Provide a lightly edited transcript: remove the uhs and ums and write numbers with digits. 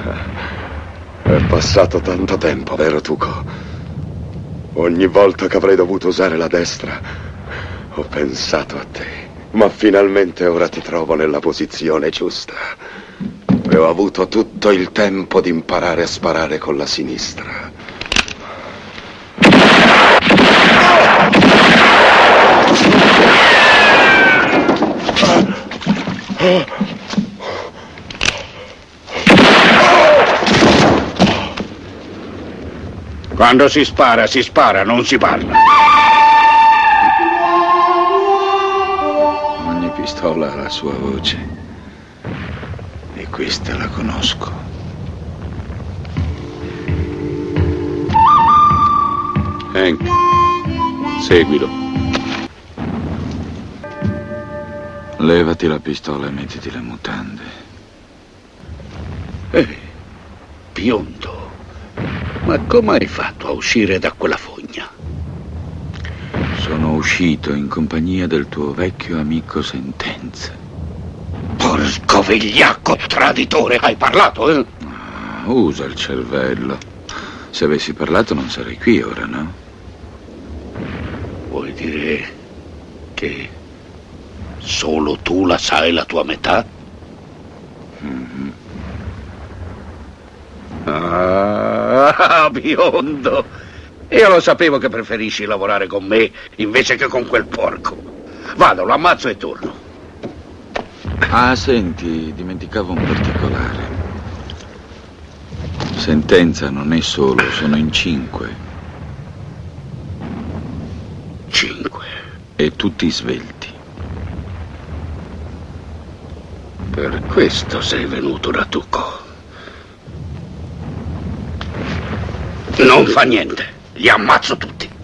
È passato tanto tempo, vero Tuco? Ogni volta che avrei dovuto usare la destra, ho pensato a te. Ma finalmente ora ti trovo nella posizione giusta. E ho avuto tutto il tempo di imparare a sparare con la sinistra. Quando si spara, non si parla. Ogni pistola ha la sua voce. E questa la conosco. Hank, seguilo. Levati la pistola e mettiti le mutande. Biondo, ma come hai fatto a uscire da quella fogna? Sono uscito in compagnia del tuo vecchio amico Sentenza. Porco vigliacco traditore, hai parlato, eh? Usa il cervello. Se avessi parlato non sarei qui ora, no? Vuoi dire che solo tu la sai la tua metà? Mm-hmm. Ah, biondo! Io lo sapevo che preferisci lavorare con me invece che con quel porco. Vado, lo ammazzo e torno. Ah, senti, dimenticavo un particolare. Sentenza non è solo, sono in 5. 5? E tutti svelti. Per questo sei venuto da Tuco. Non fa niente, li ammazzo tutti.